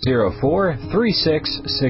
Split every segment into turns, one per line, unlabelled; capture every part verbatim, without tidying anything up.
zero four three six six.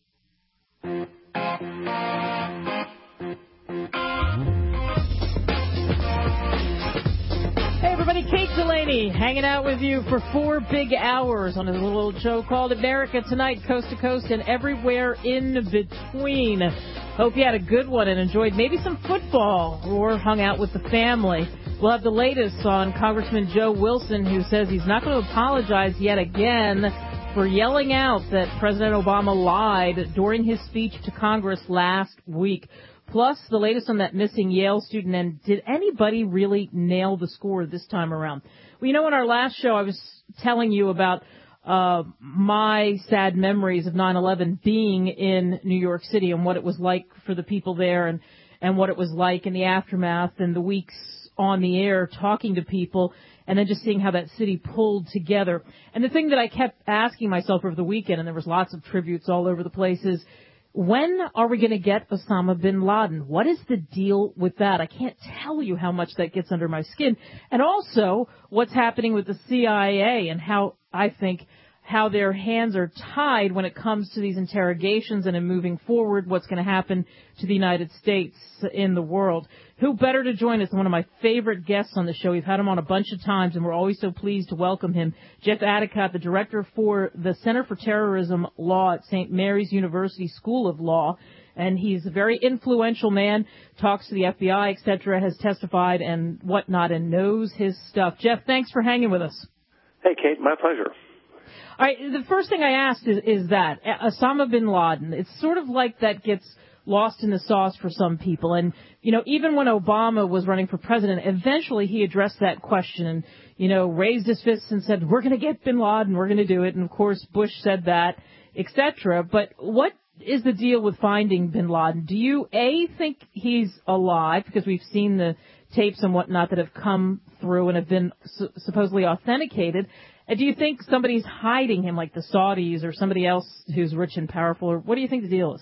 Kate Delaney hanging out with you for four big hours on a little show called America Tonight, coast to coast and everywhere in between. Hope you had a good one and enjoyed maybe some football or hung out with the family. We'll have the latest on Congressman Joe Wilson, who says he's not going to apologize yet again for yelling out that President Obama lied during his speech to Congress last week. Plus, the latest on that missing Yale student, and did anybody really nail the score this time around? Well, you know, in our last show, I was telling you about uh my sad memories of nine eleven being in New York City and what it was like for the people there and, and what it was like in the aftermath and the weeks on the air talking to people and then just seeing how that city pulled together. And the thing that I kept asking myself over the weekend, and there was lots of tributes all over the place, is when are we going to get Osama bin Laden? What is the deal with that? I can't tell you how much that gets under my skin. And also what's happening with the C I A and how I think how their hands are tied when it comes to these interrogations and in moving forward, what's going to happen to the United States in the world. Who better to join us than one of my favorite guests on the show? We've had him on a bunch of times, and we're always so pleased to welcome him. Jeff Adicott, the director for the Center for Terrorism Law at Saint Mary's University School of Law. And he's a very influential man, talks to the F B I, et cetera, has testified and whatnot, and knows his stuff. Jeff, thanks for hanging with us.
Hey, Kate, my pleasure.
All right, the first thing I asked is, is that Osama bin Laden, it's sort of like that gets lost in the sauce for some people. And, you know, even when Obama was running for president, eventually he addressed that question and, you know, raised his fists and said, we're going to get bin Laden, we're going to do it. And, of course, Bush said that, et cetera. But what is the deal with finding bin Laden? Do you, A, think he's alive, because we've seen the tapes and whatnot that have come through and have been su- supposedly authenticated? And do you think somebody's hiding him, like the Saudis or somebody else who's rich and powerful? Or what do you think the deal is?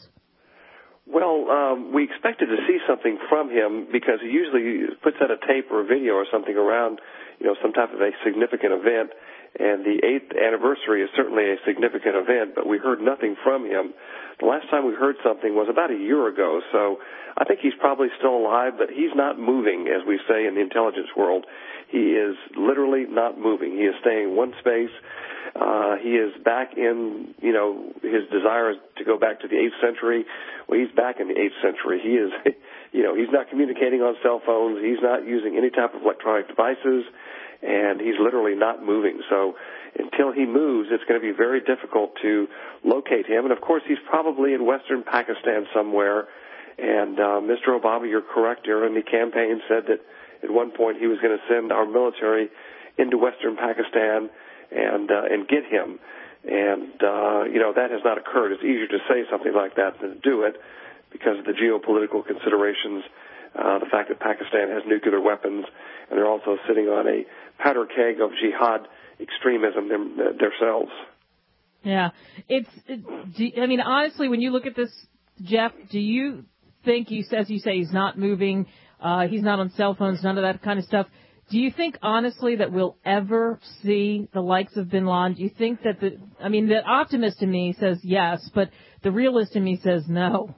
Well, um, we expected to see something from him because he usually puts out a tape or a video or something around, you know, some type of a significant event. And the eighth anniversary is certainly a significant event, but we heard nothing from him. The last time we heard something was about a year ago, so I think he's probably still alive, but he's not moving, as we say in the intelligence world. He is literally not moving. He is staying in one space. Uh, he is back in, you know, his desire is to go back to the eighth century. Well, he's back in the eighth century. He is, you know, he's not communicating on cell phones. He's not using any type of electronic devices, and he's literally not moving. So until he moves, it's going to be very difficult to locate him. And, of course, he's probably in western Pakistan somewhere. And uh, Mister Obama, you're correct, during the campaign said that at one point he was going to send our military into western Pakistan and uh, and get him. And, uh, you know, that has not occurred. It's easier to say something like that than to do it because of the geopolitical considerations, uh, the fact that Pakistan has nuclear weapons, and they're also sitting on a powder keg of jihad extremism them, themselves.
Yeah. It's, it, do, I mean, honestly, when you look at this, Jeff, do you think, he, as you say, he's not moving, uh, he's not on cell phones, none of that kind of stuff. Do you think, honestly, that we'll ever see the likes of bin Laden? Do you think that the, I mean, the optimist in me says yes, but the realist in me says no.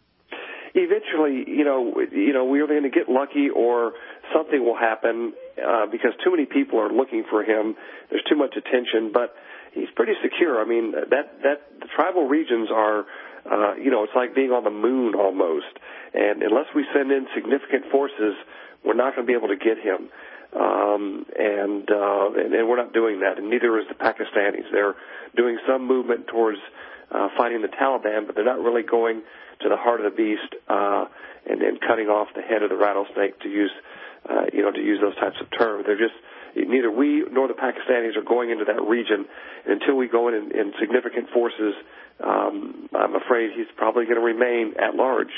Eventually, you know, you know, we're going to get lucky or something will happen uh, because too many people are looking for him. There's too much attention, but he's pretty secure. I mean, that, that the tribal regions are, uh, you know, it's like being on the moon almost. And unless we send in significant forces, we're not going to be able to get him. Um, and, uh, and, and we're not doing that, and neither is the Pakistanis. They're doing some movement towards uh, fighting the Taliban, but they're not really going to the heart of the beast uh, and then cutting off the head of the rattlesnake, to use, uh, you know, to use those types of terms. They're just, neither we nor the Pakistanis are going into that region. And until we go in in, in significant forces, um, I'm afraid he's probably going to remain at large.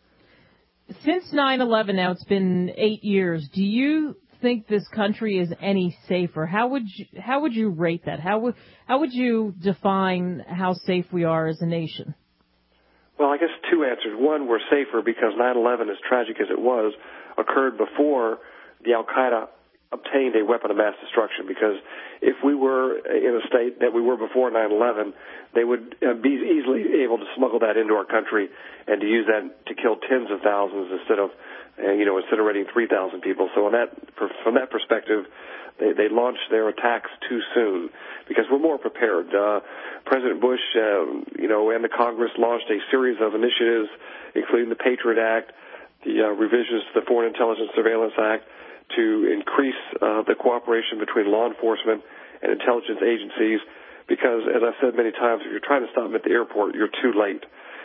Since nine eleven now, it's been eight years. Do you think this country is any safer? How would you, how would you rate that? How would, how would you define how safe we are as a nation?
Well, I guess two answers. One, we're safer because nine eleven, as tragic as it was, occurred before the Al-Qaeda obtained a weapon of mass destruction, because if we were in a state that we were before nine eleven, they would uh, be easily able to smuggle that into our country and to use that to kill tens of thousands instead of, uh, you know, incinerating three thousand people. So on that, from that perspective, they, they launched their attacks too soon because we're more prepared. Uh, President Bush, uh, you know, and the Congress launched a series of initiatives, including the Patriot Act, the uh, revisions to the Foreign Intelligence Surveillance Act, to increase uh, the cooperation between law enforcement and intelligence agencies, because, as I've said many times, if you're trying to stop them at the airport, you're too late.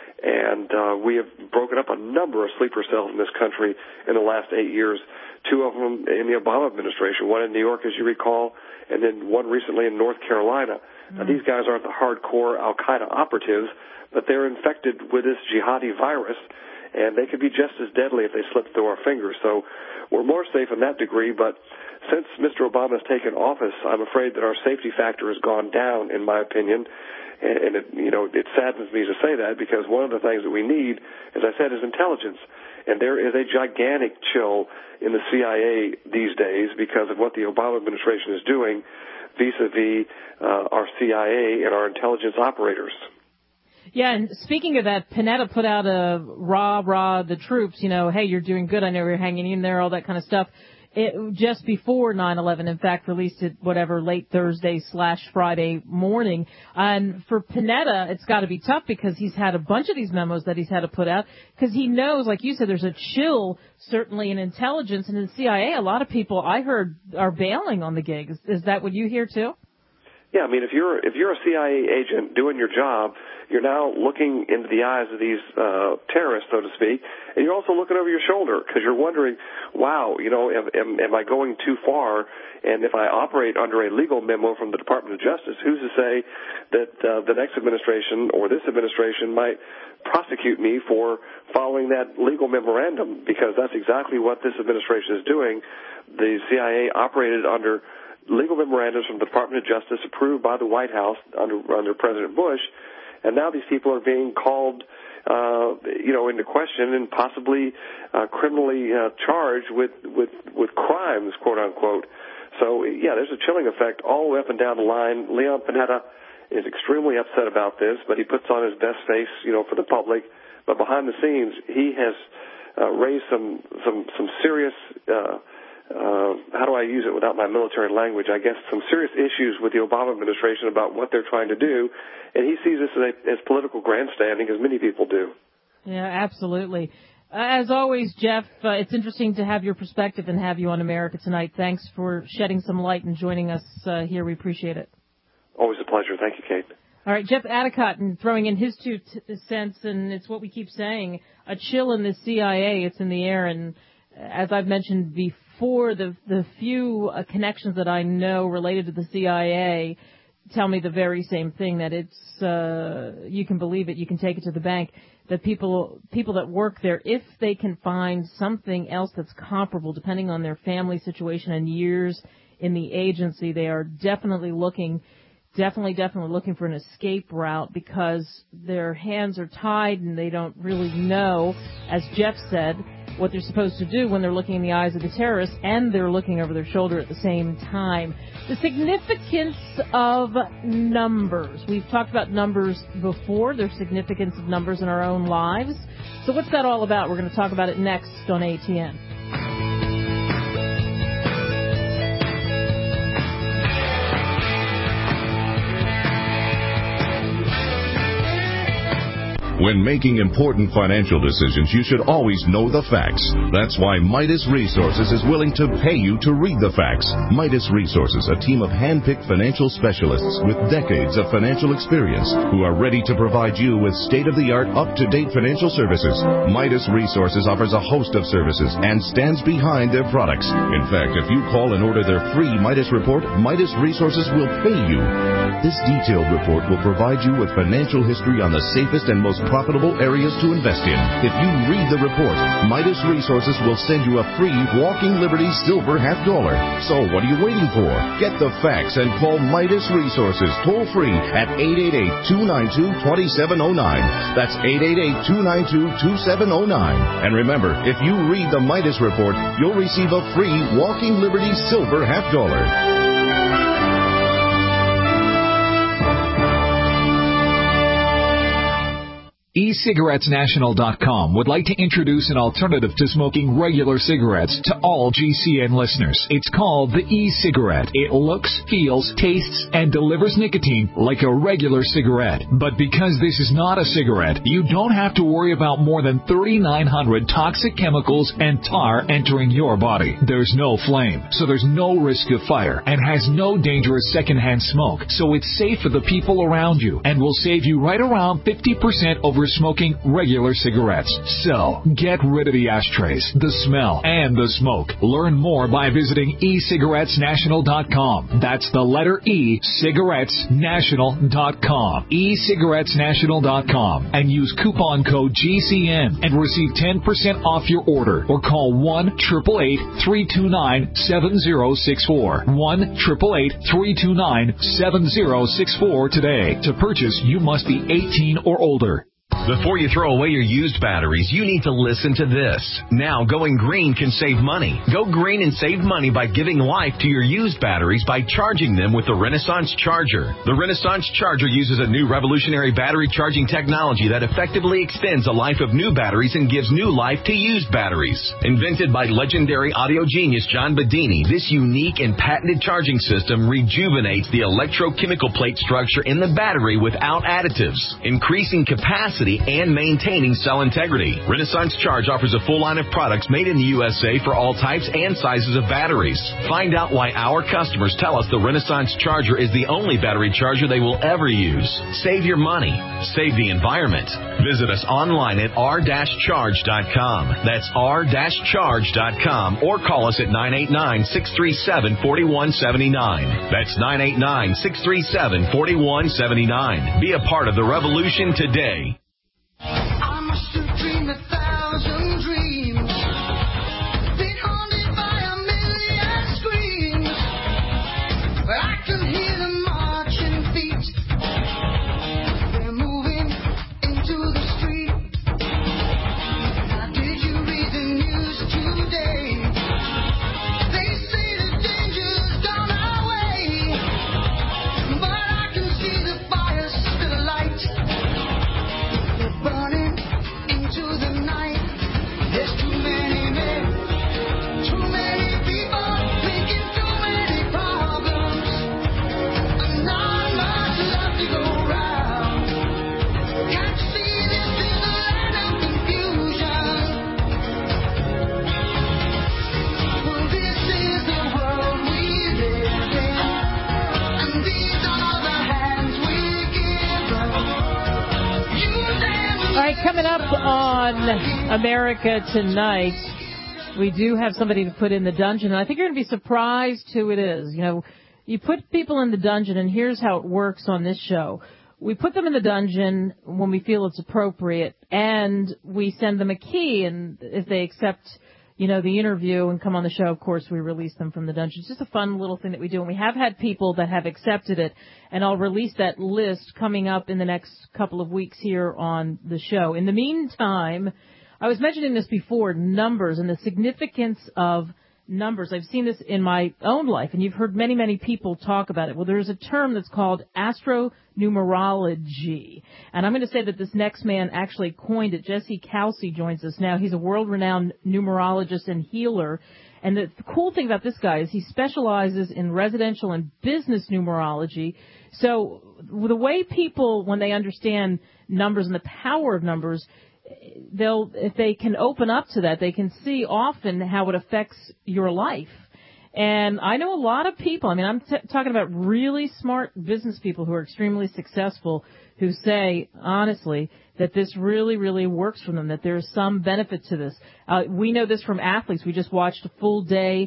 And uh, we have broken up a number of sleeper cells in this country in the last eight years, two of them in the Obama administration, one in New York, as you recall, and then one recently in North Carolina. Mm-hmm. Now, these guys aren't the hardcore al-Qaeda operatives, but they're infected with this jihadi virus, and they could be just as deadly if they slip through our fingers. So we're more safe in that degree, but since Mister Obama has taken office, I'm afraid that our safety factor has gone down, in my opinion. And, it, you know, it saddens me to say that, because one of the things that we need, as I said, is intelligence. And there is a gigantic chill in the C I A these days because of what the Obama administration is doing vis-a-vis uh, our C I A and our intelligence operators.
Yeah, and speaking of that, Panetta put out a rah, rah, the troops, you know, hey, you're doing good, I know you're hanging in there, all that kind of stuff. It, just before nine eleven, in fact, released it, whatever, late Thursday slash Friday morning. And for Panetta, it's got to be tough because he's had a bunch of these memos that he's had to put out because he knows, like you said, there's a chill, certainly, in intelligence. And in the C I A, a lot of people, I heard, are bailing on the gig. Is, is that what you hear, too?
Yeah, I mean, if you're if you're a C I A agent doing your job, you're now looking into the eyes of these uh, terrorists, so to speak, and you're also looking over your shoulder because you're wondering, wow, you know, am, am, am I going too far? And if I operate under a legal memo from the Department of Justice, who's to say that uh, the next administration or this administration might prosecute me for following that legal memorandum? Because that's exactly what this administration is doing. The C I A operated under legal memorandums from the Department of Justice approved by the White House under under President Bush, and now these people are being called, uh, you know, into question and possibly uh, criminally uh, charged with, with with crimes, quote unquote. So yeah, there's a chilling effect all the way up and down the line. Leon Panetta is extremely upset about this, but he puts on his best face, you know, for the public. But behind the scenes, he has uh, raised some some some serious. Uh, Uh, how do I use it without my military language? I guess some serious issues with the Obama administration about what they're trying to do, and he sees this as, a, as political grandstanding, as many people do.
Yeah, absolutely. Uh, as always, Jeff, uh, it's interesting to have your perspective and have you on America Tonight. Thanks for shedding some light and joining us uh, here. We appreciate it.
Always a pleasure. Thank you, Kate.
All right, Jeff Adicott, and throwing in his two t- cents, and it's what we keep saying, a chill in the C I A, it's in the air, and as I've mentioned before, For the the few uh, connections that I know related to the C I A tell me the very same thing, that it's, uh, you can believe it, you can take it to the bank, that people people that work there, if they can find something else that's comparable, depending on their family situation and years in the agency, they are definitely looking, definitely, definitely looking for an escape route because their hands are tied and they don't really know, as Jeff said, what they're supposed to do when they're looking in the eyes of the terrorists and they're looking over their shoulder at the same time. The significance of numbers. We've talked about numbers before. There's significance of numbers in our own lives. So what's that all about? We're going to talk about it next on A T N.
When making important financial decisions, you should always know the facts. That's why Midas Resources is willing to pay you to read the facts. Midas Resources, a team of hand-picked financial specialists with decades of financial experience who are ready to provide you with state-of-the-art, up-to-date financial services. Midas Resources offers a host of services and stands behind their products. In fact, if you call and order their free Midas report, Midas Resources will pay you. This detailed report will provide you with financial history on the safest and most profitable areas to invest in. If you read the report, Midas Resources will send you a free Walking Liberty silver half dollar. So what are you waiting for? Get the facts and call Midas Resources toll free at eight eight eight, two nine two, two seven zero nine. That's eight eight eight, two nine two, two seven zero nine. And remember, if you read the Midas report, you'll receive a free Walking Liberty silver half dollar.
e cigarettes national dot com would like to introduce an alternative to smoking regular cigarettes to all G C N listeners. It's called the e-cigarette. It looks, feels, tastes, and delivers nicotine like a regular cigarette. But because this is not a cigarette, you don't have to worry about more than thirty-nine hundred toxic chemicals and tar entering your body. There's no flame, so there's no risk of fire, and has no dangerous secondhand smoke, so it's safe for the people around you and will save you right around fifty percent over smoking regular cigarettes. So, get rid of the ashtrays, the smell, and the smoke. Learn more by visiting e cigarettes national dot com. That's the letter E, cigarettes national dot com. e cigarettes national dot com. And use coupon code G C N and receive ten percent off your order. Or call one, eight eight eight, three two nine, seven zero six four. one, eight eight eight, three two nine, seven zero six four today. To purchase, you must be eighteen or older.
Before you throw away your used batteries, you need to listen to this. Now, going green can save money. Go green and save money by giving life to your used batteries by charging them with the Renaissance Charger. The Renaissance Charger uses a new revolutionary battery charging technology that effectively extends the life of new batteries and gives new life to used batteries. Invented by legendary audio genius John Bedini, this unique and patented charging system rejuvenates the electrochemical plate structure in the battery without additives, increasing capacity and maintaining cell integrity. Renaissance Charge offers a full line of products made in the U S A for all types and sizes of batteries. Find out why our customers tell us the Renaissance Charger is the only battery charger they will ever use. Save your money. Save the environment. Visit us online at r dash charge dot com. That's r dash charge dot com, or call us at nine eight nine, six three seven, four one seven nine. That's nine eight nine, six three seven, four one seven nine. Be a part of the revolution today.
I must have dreamed a thousand dreams, been haunted by a million screams, but I can hear them marching feet. They're moving into the street. Now did you read the news today? They say the danger's gone our way, but I can see the fire still light. Burning into the night. There's too many men, too many people, making too many problems, and not much left to go round. Can't see this is a land of confusion. Well, this is the world we live in, and these are the hands we give up. You
All right, coming up on America Tonight, we do have somebody to put in the dungeon, and I think you're going to be surprised who it is. You know, you put people in the dungeon, and here's how it works on this show. We put them in the dungeon when we feel it's appropriate, and we send them a key, and if they accept, you know, the interview and come on the show, of course, we release them from the dungeon. It's just a fun little thing that we do, and we have had people that have accepted it, and I'll release that list coming up in the next couple of weeks here on the show. In the meantime, I was mentioning this before, numbers and the significance of numbers. I've seen this in my own life, and you've heard many, many people talk about it. Well, there's a term that's called astronumerology, and I'm going to say that this next man actually coined it. Jesse Kelsey joins us now. He's a world-renowned numerologist and healer, and the cool thing about this guy is he specializes in residential and business numerology. So the way people, when they understand numbers and the power of numbers, they'll, if they can open up to that, they can see often how it affects your life. And I know a lot of people, I mean, I'm t- talking about really smart business people who are extremely successful, who say, honestly, that this really, really works for them, that there's some benefit to this. Uh, we know this from athletes. We just watched a full day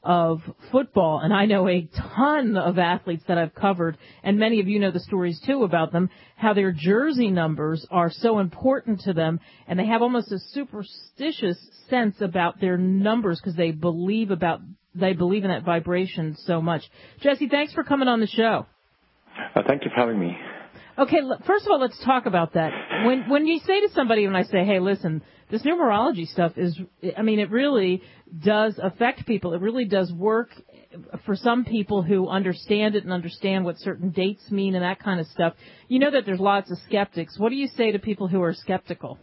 of football, and I know a ton of athletes that I've covered, and many of you know the stories too about them, how their jersey numbers are so important to them, and they have almost a superstitious sense about their numbers because they believe about they believe in that vibration so much. Jesse, thanks for coming on the show.
Uh, thank you for having me.
Okay, first of all, let's talk about that. When when you say to somebody, when I say, hey, listen, this numerology stuff is, I mean, it really does affect people. It really does work for some people who understand it and understand what certain dates mean and that kind of stuff. You know that there's lots of skeptics. What do you say to people who are skeptical?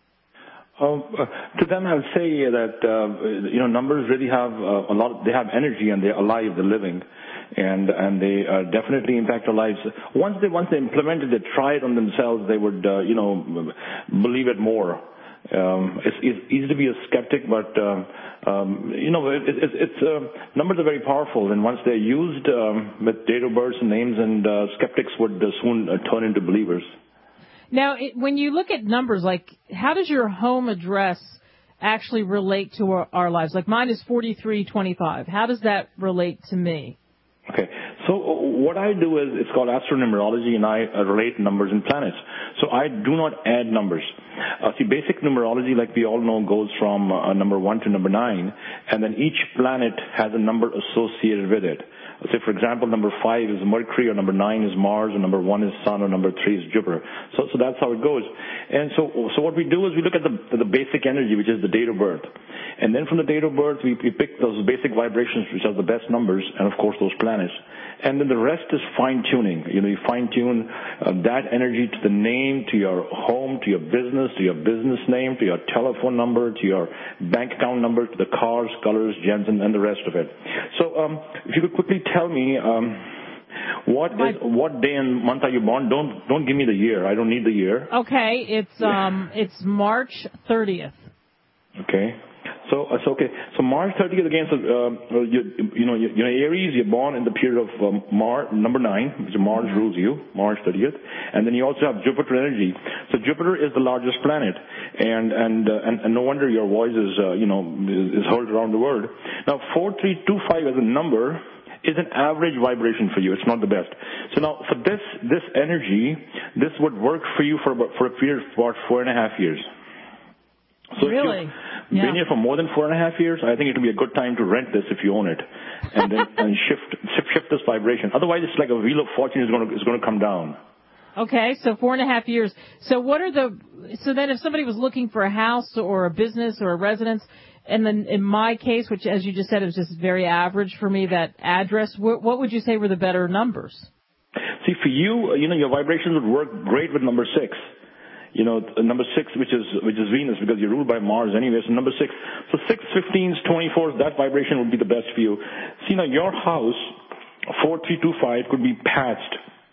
Um, uh, to them, I would say that uh, you know numbers really have uh, a lot. They have energy and they're alive. They're living, and and they uh, definitely impact our lives. Once they once they implement it, they try it on themselves. They would uh, you know believe it more. Um, it's, it's easy to be a skeptic, but um, um, you know it, it, it's uh, numbers are very powerful, and once they're used um, with date of births and names, and uh, skeptics would uh, soon uh, turn into believers.
Now, it, when you look at numbers, like, how does your home address actually relate to our, our lives? Like, mine is forty-three twenty-five. How does that relate to me?
Okay. So what I do is, it's called astronumerology, and I uh, relate numbers and planets. So I do not add numbers. Uh, see, basic numerology, like we all know, goes from uh, number one to number nine, and then each planet has a number associated with it. Say, for example, number five is Mercury, or number nine is Mars, or number one is Sun, or number three is Jupiter. So, so that's how it goes. And so, so what we do is we look at the, the basic energy, which is the date of birth. And then from the date of birth, we, we pick those basic vibrations, which are the best numbers, and of course those planets. And then the rest is fine-tuning. You know, you fine-tune uh, that energy to the name, to your home, to your business, to your business name, to your telephone number, to your bank account number, to the cars, colors, gems, and, and the rest of it. So um, if you could quickly tell me um, what is what day and month are you born? Don't don't give me the year. I don't need the year.
Okay, it's um it's March thirtieth.
Okay. So, uh, so okay. So March thirtieth again. So uh, you, you know, you, you know, Aries. You're born in the period of um, Mars, number nine, which Mars rules you, March thirtieth, and then you also have Jupiter energy. So Jupiter is the largest planet, and and uh, and, and no wonder your voice is uh, you know is, is heard around the world. Now, four three two five as a number is an average vibration for you. It's not the best. So now, for this this energy, this would work for you for about, for a period of about four and a half years. So
really?
if you've been here for more than four and a half years, I think it would be a good time to rent this if you own it, and then and shift, shift shift this vibration. Otherwise, it's like a wheel of fortune is going to is going to come down.
Okay, so four and a half years. So what are the? So then, if somebody was looking for a house or a business or a residence, and then in my case, which as you just said is just very average for me, that address, what, what would you say were the better numbers?
See, for you, you know, your vibrations would work great with number six. You know, number six, which is which is Venus, because you're ruled by Mars anyway. So number six, so six, fifteens, twenty-fours, that vibration would be the best for you. See, now your house, four three two five, could be patched,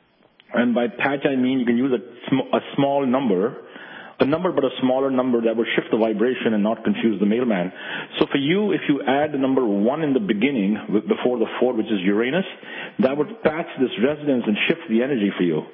and by patch I mean you can use a, sm- a small number, a number but a smaller number that would shift the vibration and not confuse the mailman. So for you, if you add the number one in the beginning before the four, which is Uranus, that would patch this resonance and shift the energy for you.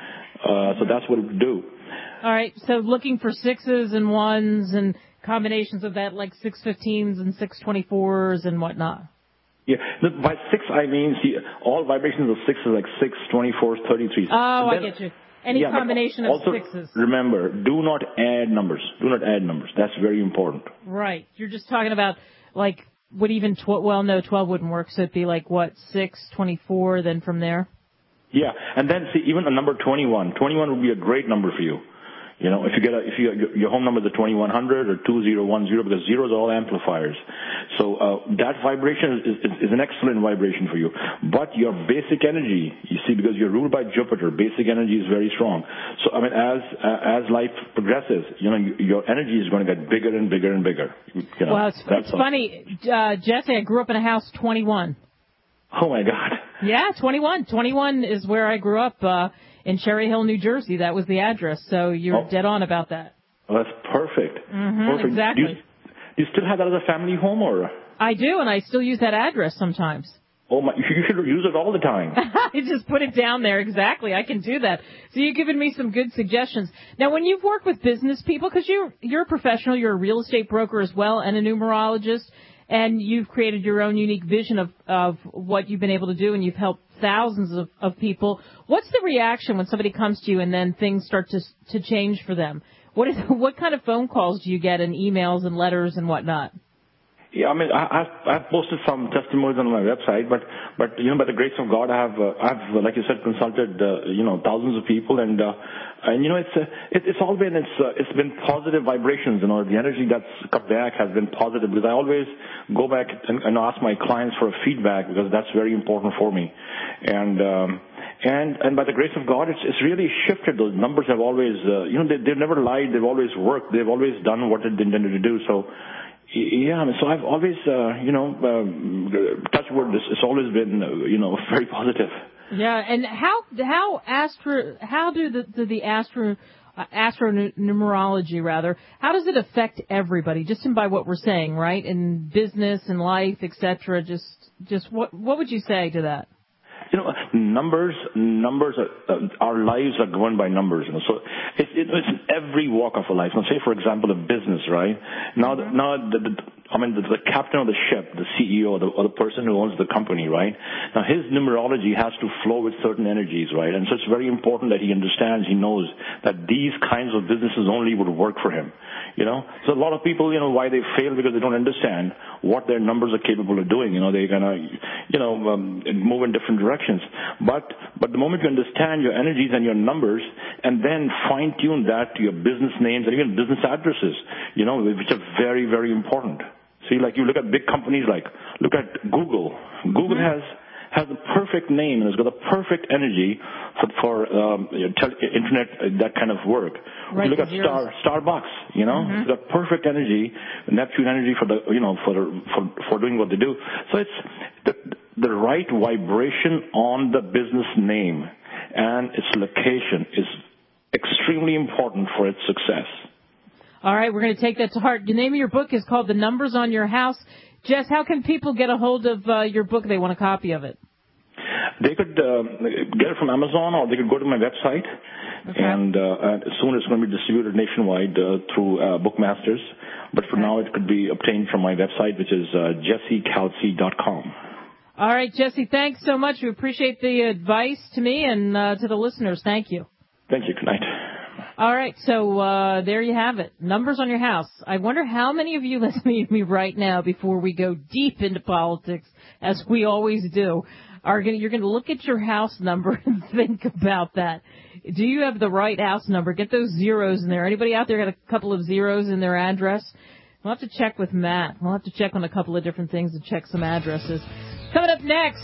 Uh, so that's what it would do.
All right, so looking for sixes and ones and combinations of that, like six fifteens and six twenty-fours and whatnot.
Yeah, by six I mean, see, all vibrations of six is like six, twenty-fours, thirty-threes.
Oh,
then,
I get you. Any
yeah,
combination of
also,
sixes.
Remember, do not add numbers. Do not add numbers. That's very important.
Right. You're just talking about, like, would even, tw- well, no, twelve wouldn't work, so it'd be like, what, six, twenty-four, then from there?
Yeah, and then see, even a number twenty-one. twenty-one would be a great number for you. You know, if you get a, if you, your home number is a twenty-one hundred or two zero one zero, because zeros are all amplifiers. So, uh, that vibration is, is, is an excellent vibration for you. But your basic energy, you see, because you're ruled by Jupiter, basic energy is very strong. So, I mean, as, uh, as life progresses, you know, your energy is going to get bigger and bigger and bigger. You know,
well, it's, it's funny, uh, Jesse, I grew up in a house twenty-one.
Oh my God.
Yeah, twenty-one. twenty-one is where I grew up, uh, in Cherry Hill, New Jersey. That was the address. So you're
oh.
dead on about that.
Oh, that's perfect.
Mm-hmm,
perfect.
exactly.
Do you, do you still have that as a family home, or?
I do, and I still use that address sometimes.
Oh my, you should use it all the time.
I just put it down there. Exactly. I can do that. So you've given me some good suggestions. Now, when you've worked with business people, because you're, you're a professional, you're a real estate broker as well and a numerologist, and you've created your own unique vision of, of what you've been able to do, and you've helped thousands of, of people. What's the reaction when somebody comes to you and then things start to to change for them? What is what kind of phone calls do you get and emails and letters and whatnot?
Yeah, I mean, I, I've, I've posted some testimonies on my website, but, but you know, by the grace of God, I have, uh, I've, uh, like you said, consulted, uh, you know, thousands of people, and, uh, and you know, it's, uh, it, it's all been, it's, uh, it's been positive vibrations. You know, the energy that's come back has been positive, because I always go back and, and ask my clients for feedback, because that's very important for me, and. Um, And, and by the grace of God, it's, it's really shifted. Those numbers have always, uh, you know, they, they've never lied. They've always worked. They've always done what they intended to do. So, yeah, I mean, so I've always, uh, you know, um, touch wood, it's, it's always been, uh, you know, very positive.
Yeah, and how how astro how do the do the astro uh, astronumerology rather how does it affect everybody? Just in by what we're saying, right? In business and life, et cetera. Just just what what would you say to that?
You know, numbers, numbers, are, uh, our lives are governed by numbers, you know, so it's, it, it's in every walk of life. Now, say, for example, a business, right? Now, the, now the, the, I mean, the, the captain of the ship, the C E O, or the, or the person who owns the company, right? Now, his numerology has to flow with certain energies, right? And so it's very important that he understands, he knows that these kinds of businesses only would work for him, you know? So a lot of people, you know, why they fail, because they don't understand what their numbers are capable of doing. You know, they're gonna, you know, um, move in different directions. But, but the moment you understand your energies and your numbers, and then fine tune that to your business names and even business addresses, you know, which are very, very important. See, like you look at big companies like, look at Google. Google mm-hmm. has, has the perfect name and has got the perfect energy for, for um, tele- internet, uh, that kind of work.
Right,
you look at Star, Starbucks, you know, mm-hmm. it's got perfect energy, Neptune energy for the, you know, for, for, for doing what they do. So it's the, the right vibration on the business name and its location is extremely important for its success.
All right, we're going to take that to heart. The name of your book is called The Numbers on Your House. Jess, how can people get a hold of uh, your book if they want a copy of it?
They could uh, get it from Amazon, or they could go to my website, okay. and, uh, and soon it's going to be distributed nationwide uh, through uh, Bookmasters. But for okay. now, it could be obtained from my website, which is uh, jesse kalsi dot com.
All right, Jesse, thanks so much. We appreciate the advice to me and uh, to the listeners. Thank you.
Thank you. Good night.
All right, so uh, there you have it. Numbers on your house. I wonder how many of you listening to me right now, before we go deep into politics, as we always do, are going you're going to look at your house number and think about that. Do you have the right house number? Get those zeros in there. Anybody out there got a couple of zeros in their address? We'll have to check with Matt. We'll have to check on a couple of different things and check some addresses. Coming up next,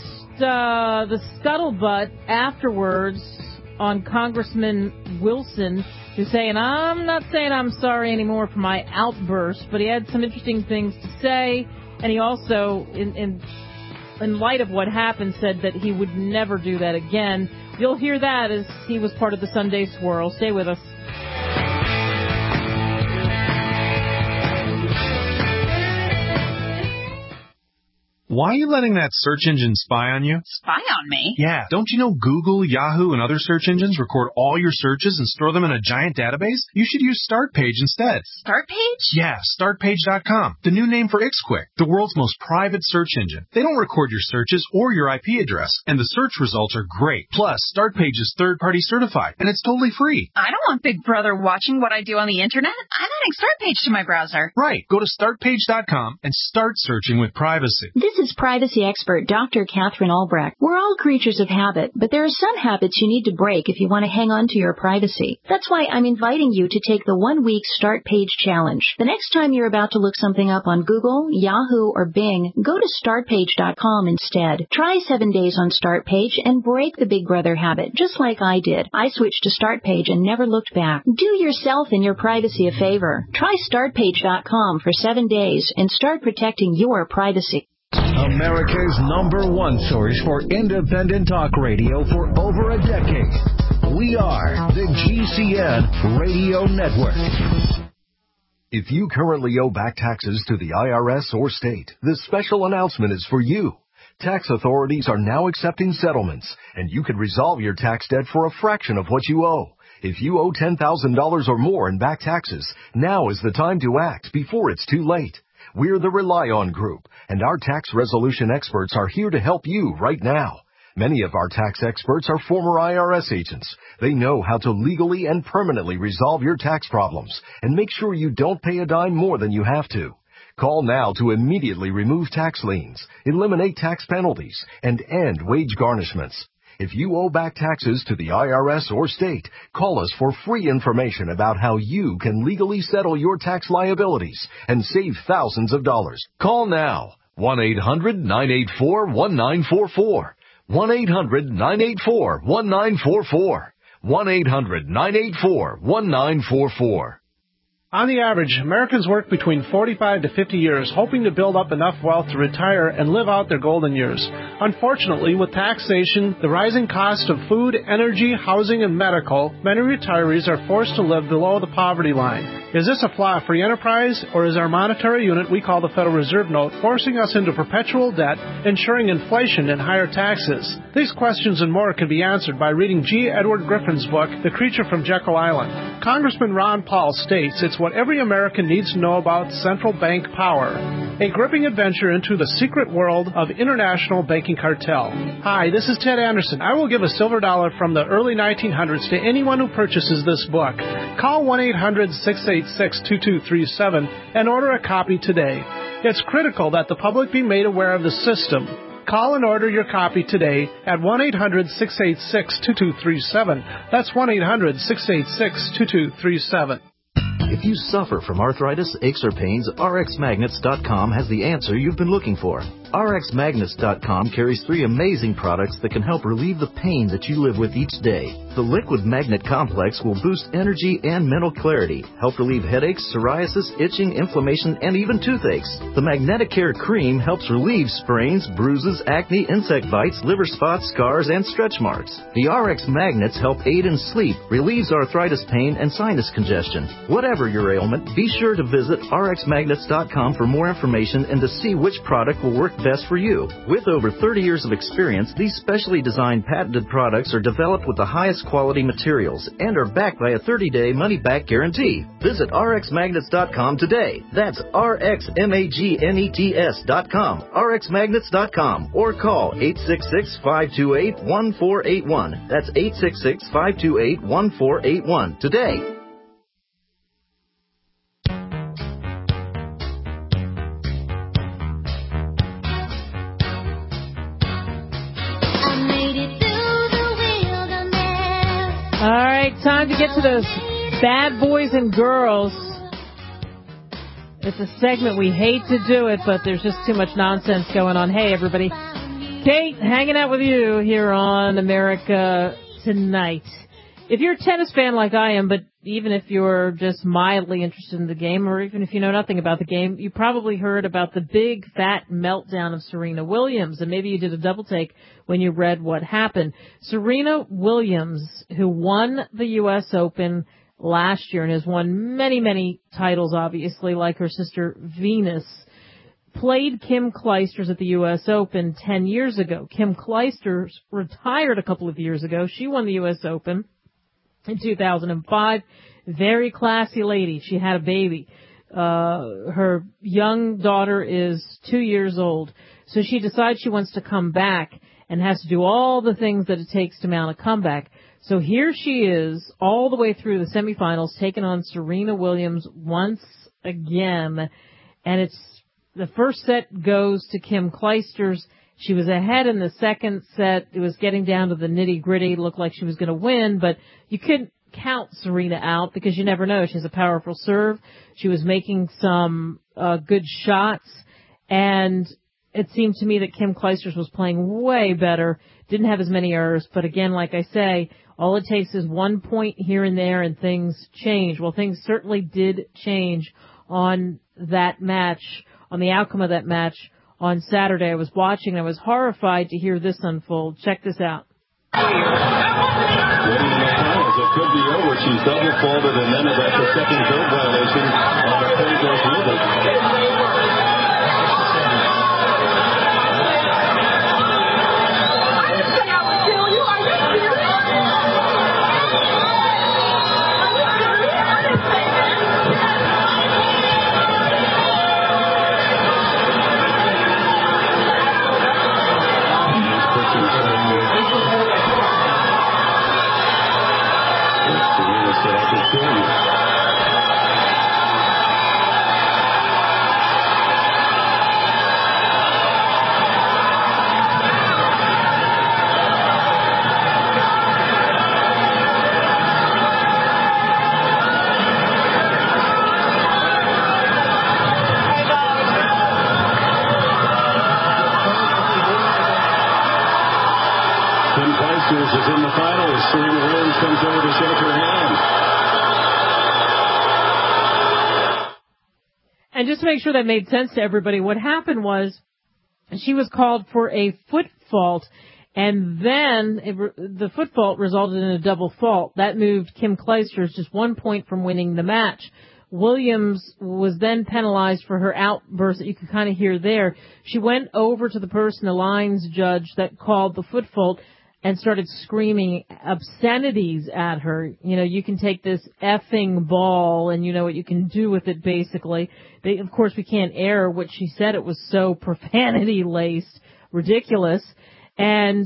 uh, the scuttlebutt afterwards on Congressman Wilson, who's saying, I'm not saying I'm sorry anymore for my outburst, but he had some interesting things to say, and he also, in, in, in light of what happened, said that he would never do that again. You'll hear that as he was part of the Sunday Swirl. Stay with us.
Why are you letting that search engine spy on you?
Spy on me?
Yeah. Don't you know Google, Yahoo, and other search engines record all your searches and store them in a giant database? You should use StartPage instead.
StartPage?
Yeah, start page dot com. The new name for IxQuick, the world's most private search engine. They don't record your searches or your I P address, and the search results are great. Plus, StartPage is third-party certified, and it's totally free.
I don't want Big Brother watching what I do on the Internet. I'm adding StartPage to my browser.
Right. Go to start page dot com and start searching with privacy.
This is privacy expert Doctor Catherine Albrecht. We're all creatures of habit, but there are some habits you need to break if you want to hang on to your privacy. That's why I'm inviting you to take the one-week Start Page Challenge. The next time you're about to look something up on Google, Yahoo, or Bing, go to start page dot com instead. Try seven days on StartPage and break the Big Brother habit, just like I did. I switched to StartPage and never looked back. Do yourself and your privacy a favor. Try start page dot com for seven days and start protecting your privacy.
America's number one source for independent talk radio for over a decade. We are the G C N Radio Network. If you currently owe back taxes to the I R S or state, this special announcement is for you. Tax authorities are now accepting settlements, and you can resolve your tax debt for a fraction of what you owe. If you owe ten thousand dollars or more in back taxes, now is the time to act before it's too late.
We're the Rely On Group, and our tax resolution experts are here to help you right now. Many of our tax experts are former I R S agents. They know how to legally and permanently resolve your tax problems and make sure you don't pay a dime more than you have to. Call now to immediately remove tax liens, eliminate tax penalties, and end wage garnishments. If you owe back taxes to the I R S or state, call us for free information about how you can legally settle your tax liabilities and save thousands of dollars. Call now, one eight hundred nine eight four one nine four four. one eight hundred nine eight four one nine four four. one eight hundred nine eight four one nine four four.
On the average, Americans work between forty-five to fifty years hoping to build up enough wealth to retire and live out their golden years. Unfortunately, with taxation, the rising cost of food, energy, housing, and medical, many retirees are forced to live below the poverty line. Is this a flaw-free enterprise, or is our monetary unit we call the Federal Reserve Note forcing us into perpetual debt, ensuring inflation and higher taxes? These questions and more can be answered by reading G. Edward Griffin's book, The Creature from Jekyll Island. Congressman Ron Paul states it's what every American needs to know about central bank power. A gripping adventure into the secret world of international banking cartel. Hi, this is Ted Anderson. I will give a silver dollar from the early nineteen hundreds to anyone who purchases this book. Call one eight hundred six eight six two two three seven and order a copy today. It's critical that the public be made aware of the system. Call and order your copy today at one eight hundred six eight six two two three seven. That's one eight hundred six eight six two two three seven.
If you suffer from arthritis, aches, or pains, R X Magnets dot com has the answer you've been looking for. R X Magnets dot com carries three amazing products that can help relieve the pain that you live with each day. The Liquid Magnet Complex will boost energy and mental clarity, help relieve headaches, psoriasis, itching, inflammation, and even toothaches. The Magnetic Care Cream helps relieve sprains, bruises, acne, insect bites, liver spots, scars, and stretch marks. The R X Magnets help aid in sleep, relieves arthritis pain, and sinus congestion. Whatever your ailment, be sure to visit R X Magnets dot com for more information and to see which product will work best for you. With over thirty years of experience, these specially designed patented products are developed with the highest quality materials and are backed by a thirty-day money-back guarantee. Visit R X Magnets dot com today. That's R X M A G N E T S dot com, R X Magnets dot com, or call eight six six, five two eight, one four eight one. That's eight six six, five two eight, one four eight one today.
All right, time to get to those bad boys and girls. It's a segment we hate to do it, but there's just too much nonsense going on. Hey, everybody. Kate, hanging out with you here on America Tonight. If you're a tennis fan like I am, but even if you're just mildly interested in the game, or even if you know nothing about the game, you probably heard about the big fat meltdown of Serena Williams, and maybe you did a double take when you read what happened. Serena Williams, who won the U S Open last year and has won many, many titles, obviously, like her sister Venus, played Kim Clijsters at the U S Open ten years ago. Kim Clijsters retired a couple of years ago. She won the U S Open in two thousand five. Very classy lady. She had a baby. Uh, her young daughter is two years old. So she decides she wants to come back and has to do all the things that it takes to mount a comeback. So here she is all the way through the semifinals, taking on Serena Williams once again. And it's the first set goes to Kim Clijsters. She was ahead in the second set. It was getting down to the nitty-gritty. It looked like she was going to win, but you couldn't count Serena out because you never know. She has a powerful serve. She was making some uh, good shots, and it seemed to me that Kim Clijsters was playing way better, didn't have as many errors, but again, like I say, all it takes is one point here and there and things change. Well, things certainly did change on that match, on the outcome of that match on Saturday. I was watching and I was horrified to hear this unfold. Check this out.
It could be over. She's double faulted, and then that's a second goal violation on the third goes with it. to shake her hand.
And just to make sure that made sense to everybody, what happened was she was called for a foot fault, and then it, the foot fault resulted in a double fault. That moved Kim Clijsters just one point from winning the match. Williams was then penalized for her outburst that you could kind of hear there. She went over to the person, the lines judge, that called the foot fault and started screaming obscenities at her. You know, you can take this effing ball and you know what you can do with it, basically. They, of course, we can't air what she said. It was so profanity-laced, ridiculous. And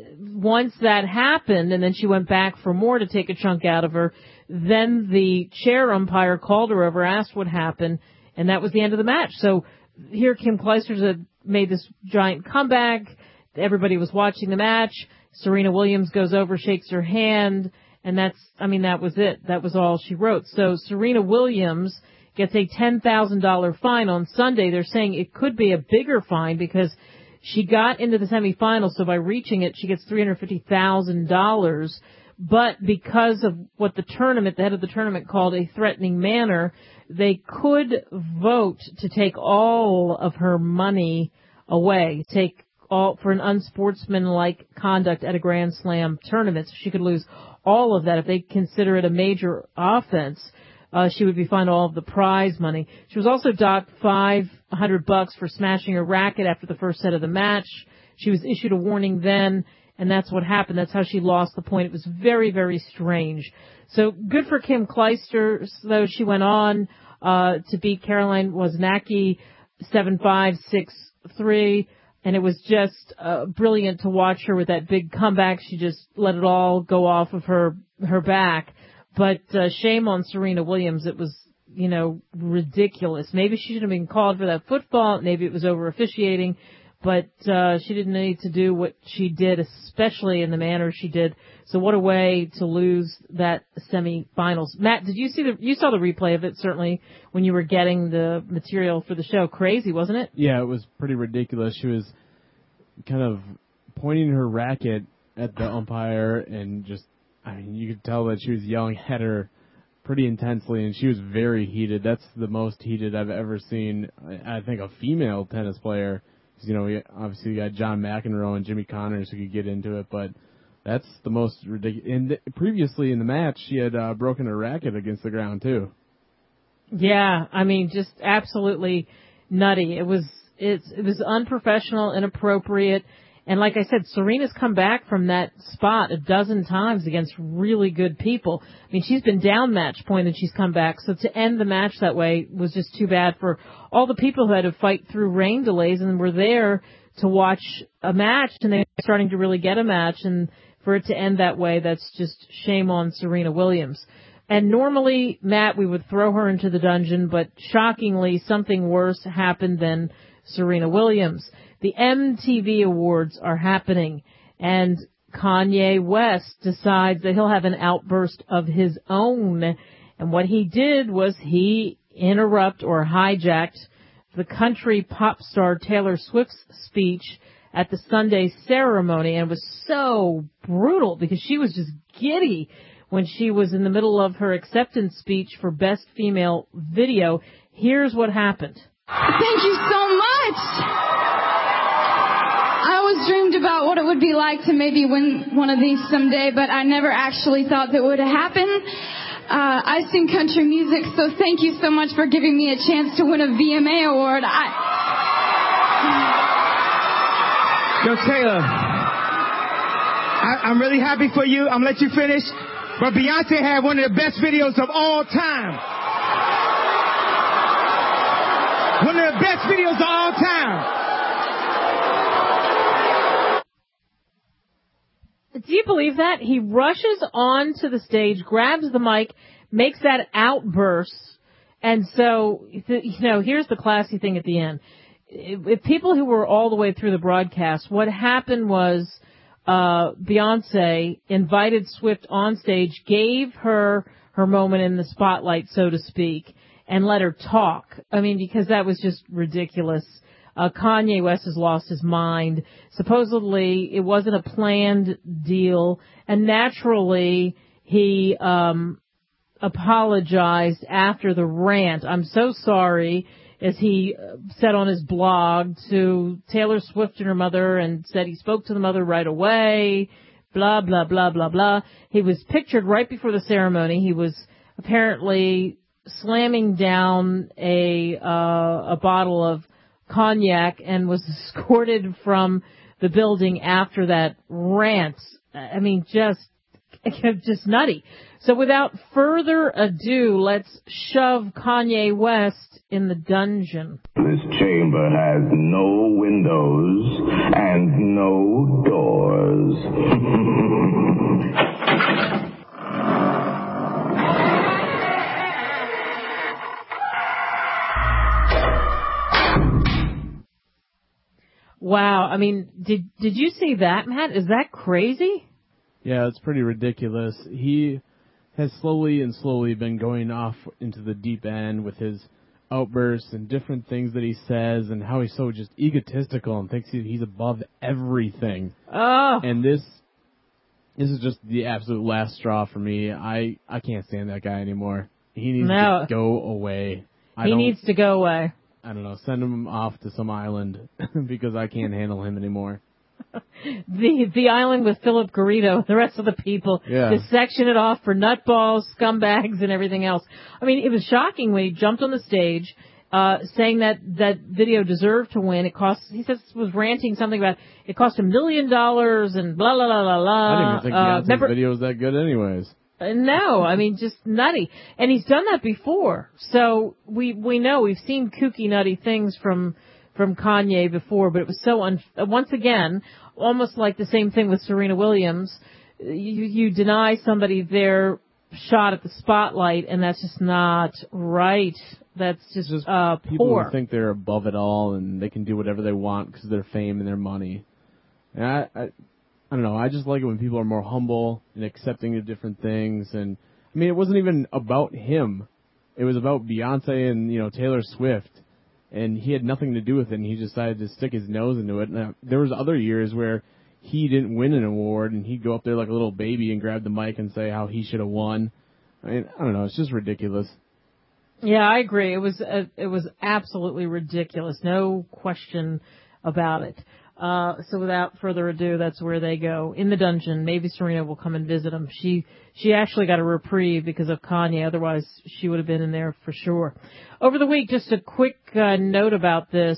once that happened, and then she went back for more to take a chunk out of her, then the chair umpire called her over, asked what happened, and that was the end of the match. So here Kim Clijsters had made this giant comeback. Everybody was watching the match. Serena Williams goes over, shakes her hand, and that's, I mean, that was it. That was all she wrote. So Serena Williams gets a ten thousand dollars fine on Sunday. They're saying it could be a bigger fine because she got into the semifinals, so by reaching it, she gets three hundred fifty thousand dollars. But because of what the tournament, the head of the tournament called a threatening manner, they could vote to take all of her money away, take all for an unsportsmanlike conduct at a Grand Slam tournament. So she could lose all of that. If they consider it a major offense, uh, she would be fined all of the prize money. She was also docked five hundred bucks for smashing her racket after the first set of the match. She was issued a warning then, and that's what happened. That's how she lost the point. It was very, very strange. So good for Kim Clijsters, though. She went on uh, to beat Caroline Wozniacki seven five, six three, and it was just uh, brilliant to watch her with that big comeback. She just let it all go off of her her back. But uh, shame on Serena Williams. It was, you know, ridiculous. Maybe she should have been called for that football. Maybe it was over officiating. But uh, she didn't need to do what she did, especially in the manner she did. So what a way to lose that semifinals. Matt, did you see the? You saw the replay of it, certainly, when you were getting the material for the show. Crazy, wasn't it?
Yeah, it was pretty ridiculous. She was kind of pointing her racket at the umpire, and just, I mean, you could tell that she was yelling at her pretty intensely, and she was very heated. That's the most heated I've ever seen, I think, a female tennis player. You know, we obviously we got John McEnroe and Jimmy Connors who could get into it, but that's the most ridiculous. And th- previously in the match, she had uh, broken her racket against the ground too.
Yeah, I mean, just absolutely nutty. It was it's, it was unprofessional, inappropriate, and like I said, Serena's come back from that spot a dozen times against really good people. I mean, she's been down match point and she's come back, so to end the match that way was just too bad for all the people who had to fight through rain delays and were there to watch a match, and they're starting to really get a match, and for it to end that way, that's just shame on Serena Williams. And normally, Matt, we would throw her into the dungeon, but shockingly, something worse happened than Serena Williams. The M T V Awards are happening, and Kanye West decides that he'll have an outburst of his own. And what he did was he interrupted or hijacked the country pop star Taylor Swift's speech at the Sunday ceremony, and it was so brutal because she was just giddy when she was in the middle of her acceptance speech for Best Female Video. Here's what happened.
Thank you so much. I always dreamed about what it would be like to maybe win one of these someday, but I never actually thought that would happen. Uh, I sing country music, so thank you so much for giving me a chance to win a V M A award. I...
Yo, Taylor, I, I'm really happy for you. I'm going to let you finish. But Beyonce had one of the best videos of all time. One of the best videos of all time.
Do you believe that? He rushes onto the stage, grabs the mic, makes that outburst, and so, you know, here's the classy thing at the end. If people who were all the way through the broadcast, what happened was uh Beyonce invited Swift on stage, gave her her moment in the spotlight, so to speak, and let her talk. I mean, because that was just ridiculous. Uh, Kanye West has lost his mind. Supposedly, it wasn't a planned deal, and naturally, he um, apologized after the rant. I'm so sorry, as he said on his blog, to Taylor Swift and her mother, and said he spoke to the mother right away, blah, blah, blah, blah, blah. He was pictured right before the ceremony. He was apparently slamming down a uh, a bottle of cognac and was escorted from the building after that rant. I mean, just just nutty. So without further ado, let's shove Kanye West in the dungeon.
This chamber has no windows and no doors.
Wow, I mean, did did you see that, Matt? Is that crazy?
Yeah, it's pretty ridiculous. He has slowly and slowly been going off into the deep end with his outbursts and different things that he says, and how he's so just egotistical and thinks he's above everything.
Oh.
And this this is just the absolute last straw for me. I, I can't stand that guy anymore. He needs
No.
to go away. I
He
don't-
needs to go away.
I don't know, send him off to some island because I can't handle him anymore.
The the island with Philip Garrido and the rest of the people.
Yeah.
To section it off for nutballs, scumbags, and everything else. I mean, it was shocking when he jumped on the stage, uh, saying that that video deserved to win. It cost, he says, was ranting something about it cost a million dollars and blah, blah, blah, blah, blah.
I didn't even think
Uh,
Beyonce's
remember-
video was that good anyways.
Uh, No, I mean, just nutty. And he's done that before. So we we know, we've seen kooky, nutty things from from Kanye before, but it was so, un- once again, almost like the same thing with Serena Williams. You, you deny somebody their shot at the spotlight, and that's just not right. That's just,
just
uh,
People
poor.
who think they're above it all and they can do whatever they want because of their fame and their money. And I, I, I don't know. I just like it when people are more humble and accepting of different things. And I mean, it wasn't even about him. It was about Beyonce and, you know, Taylor Swift. And he had nothing to do with it, and he decided to stick his nose into it. Now, there was other years where he didn't win an award, and he'd go up there like a little baby and grab the mic and say how he should have won. I mean, I don't know. It's just ridiculous.
Yeah, I agree. It was uh, it was absolutely ridiculous. No question about it. Uh, so without further ado, that's where they go. In the dungeon. Maybe Serena will come and visit him. She she actually got a reprieve because of Kanye. Otherwise, she would have been in there for sure. Over the week, just a quick uh, note about this.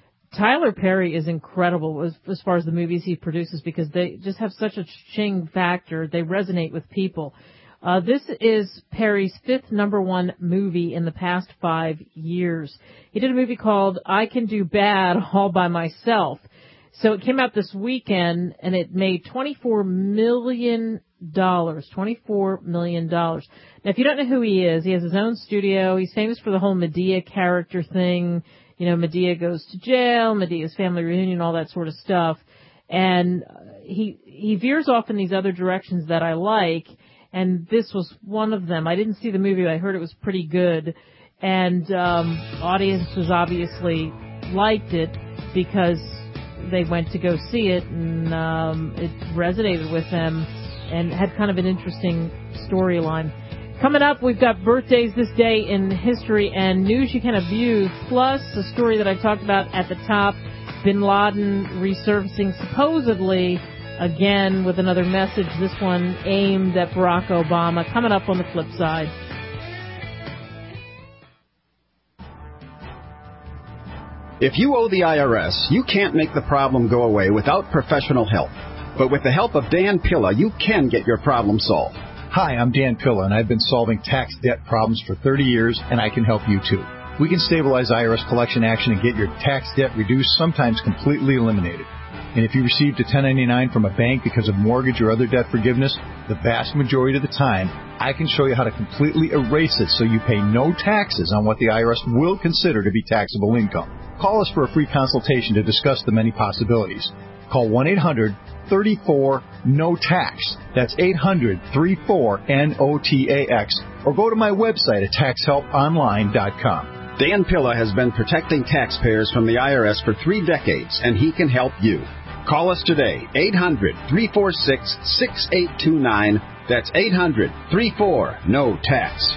Tyler Perry is incredible as, as far as the movies he produces because they just have such a ching factor. They resonate with people. Uh, this is Perry's fifth number one movie in the past five years. He did a movie called I Can Do Bad All By Myself. So it came out this weekend, and it made twenty-four million dollars. twenty-four million dollars. Now, if you don't know who he is, he has his own studio. He's famous for the whole Medea character thing. You know, Medea goes to jail, Medea's family reunion, all that sort of stuff. And he he veers off in these other directions that I like, and this was one of them. I didn't see the movie, but I heard it was pretty good. And um, audiences obviously liked it because they went to go see it, and um, it resonated with them and had kind of an interesting storyline. Coming up, we've got birthdays this day in history and news you can abuse, plus a story that I talked about at the top, Bin Laden resurfacing supposedly again with another message, this one aimed at Barack Obama. Coming up on the flip side.
If you owe the I R S, you can't make the problem go away without professional help. But with the help of Dan Pilla, you can get your problem solved.
Hi, I'm Dan Pilla, and I've been solving tax debt problems for thirty years, and I can help you too. We can stabilize I R S collection action and get your tax debt reduced, sometimes completely eliminated. And if you received a ten ninety-nine from a bank because of mortgage or other debt forgiveness, the vast majority of the time, I can show you how to completely erase it so you pay no taxes on what the I R S will consider to be taxable income. Call us for a free consultation to discuss the many possibilities. Call one eight hundred three four N O T A X. That's eight hundred three four N O T A X. Or go to my website at tax help online dot com.
Dan Pilla has been protecting taxpayers from the I R S for three decades, and he can help you. Call us today, eight hundred three four six six eight two nine, That's eight hundred, three four, N O, T A X.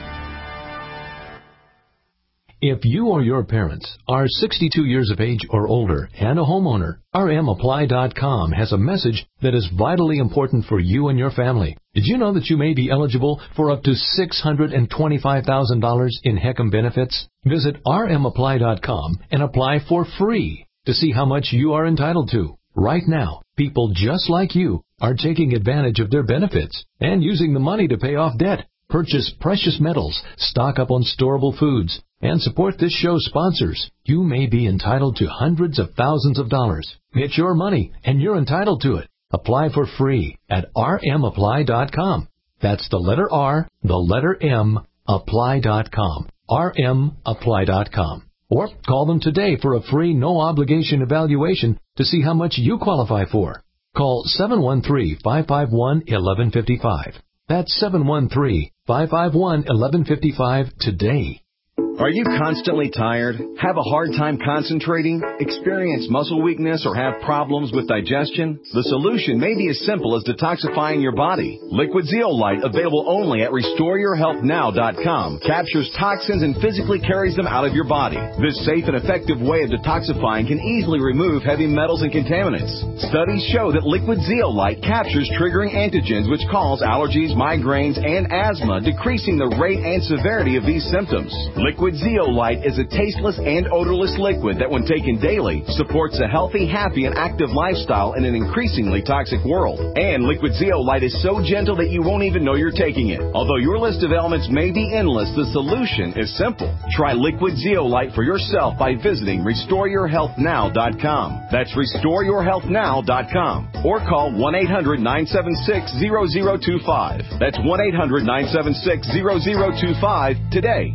If you or your parents are sixty-two years of age or older and a homeowner, R M Apply dot com has a message that is vitally important for you and your family. Did you know that you may be eligible for up to six hundred twenty-five thousand dollars in HECM benefits? Visit R M Apply dot com and apply for free to see how much you are entitled to. Right now, people just like you are taking advantage of their benefits and using the money to pay off debt, purchase precious metals, stock up on storable foods, and support this show's sponsors. You may be entitled to hundreds of thousands of dollars. It's your money, and you're entitled to it. Apply for free at R M Apply dot com. That's the letter R, the letter M, apply dot com. R M Apply dot com. Or call them today for a free no-obligation evaluation to see how much you qualify for. Call seven one three, five five one, one one five five. That's seven one three, five five one, one one five five today.
Are you constantly tired? Have a hard time concentrating? Experience muscle weakness or have problems with digestion? The solution may be as simple as detoxifying your body. Liquid Zeolite, available only at restore your health now dot com, captures toxins and physically carries them out of your body. This safe and effective way of detoxifying can easily remove heavy metals and contaminants. Studies show that Liquid Zeolite captures triggering antigens which cause allergies, migraines, and asthma, decreasing the rate and severity of these symptoms. Liquid Zeolite is a tasteless and odorless liquid that, when taken daily, supports a healthy, happy, and active lifestyle in an increasingly toxic world. And Liquid Zeolite is so gentle that you won't even know you're taking it. Although your list of ailments may be endless, the solution is simple. Try Liquid Zeolite for yourself by visiting restore your health now dot com. That's restore your health now dot com. Or call one eight hundred, nine seven six, zero zero two five. That's one eight hundred, nine seven six, zero zero two five today.